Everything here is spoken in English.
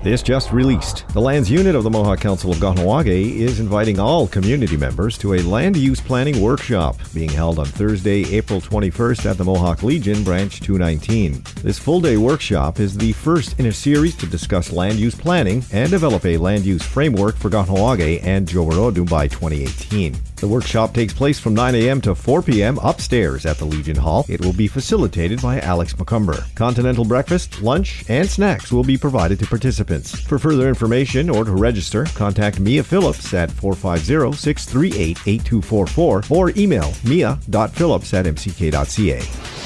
This just released. The Lands Unit of the Mohawk Council of Kahnawake is inviting all community members to a land use planning workshop being held on Thursday, April 21st at the Mohawk Legion, Branch 219. This full-day workshop is the first in a series to discuss land use planning and develop a land use framework for Kahnawake and Joworodu by 2018. The workshop takes place from 9 a.m. to 4 p.m. upstairs at the Legion Hall. It will be facilitated by Alex McCumber. Continental breakfast, lunch, and snacks will be provided to participants. For further information or to register, contact Mia Phillips at 450-638-8244 or email mia.phillips@mck.ca.